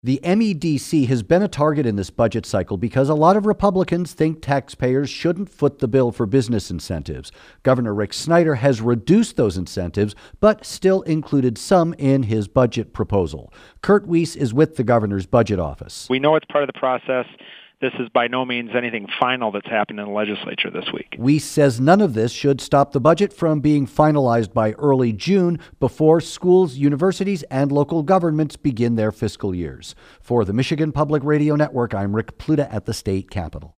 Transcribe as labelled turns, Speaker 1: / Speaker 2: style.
Speaker 1: The MEDC has been a target in this budget cycle because a lot of Republicans think taxpayers shouldn't foot the bill for business incentives. Governor Rick Snyder has reduced those incentives, but still included some in his budget proposal. Kurt Weiss is with the governor's budget office.
Speaker 2: We know it's part of the process. This is by no means anything final that's happened in the legislature this week.
Speaker 1: Weiss says none of this should stop the budget from being finalized by early June before schools, universities, and local governments begin their fiscal years. For the Michigan Public Radio Network, I'm Rick Pluta at the state capitol.